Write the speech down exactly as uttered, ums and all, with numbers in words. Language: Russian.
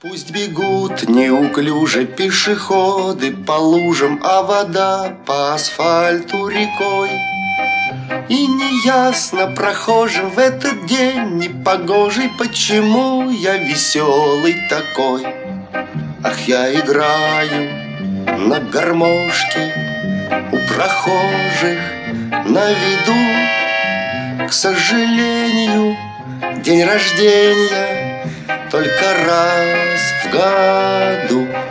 Пусть бегут неуклюже пешеходы по лужам, а вода по асфальту рекой. И неясно прохожим в этот день непогожий, почему я веселый такой. Ах, я играю на гармошке у прохожих на виду. К сожалению, день рождения только раз в году.